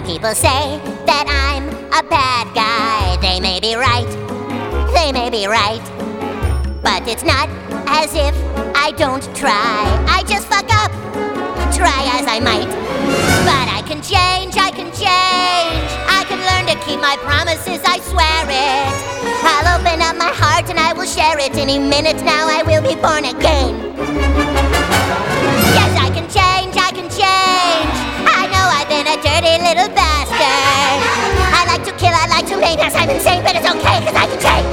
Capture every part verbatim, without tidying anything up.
people say that I'm a bad guy. They may be right, they may be right, but it's not as if I don't try. I just fuck up, try as I might. But I can change, I can change. I can learn to keep my promises, I swear it. I'll open up my heart and I will share it. Any minute now I will be born again. Yes, I can change, I can change. I know I've been a dirty little bastard. I like to kill, I like to hate, yes, I'm insane, but it's okay, cause I can change.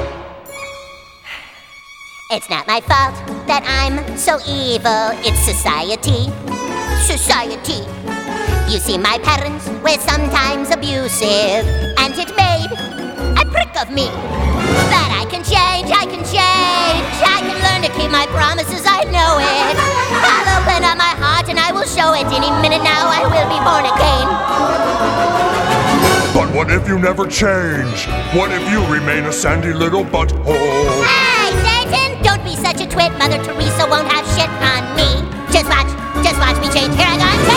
It's not my fault that I'm so evil, it's society, society. You see, my parents were sometimes abusive, and it made a prick of me. But I can change, I can change. I can learn to keep my promises, I know it. I'll open up my heart and I will show it. Any minute now I will be born again. But what if you never change? What if you remain a sandy little butthole? Hey, Satan, don't be such a twit. Mother Teresa won't have shit on me. Just watch, just watch me change. Here I go.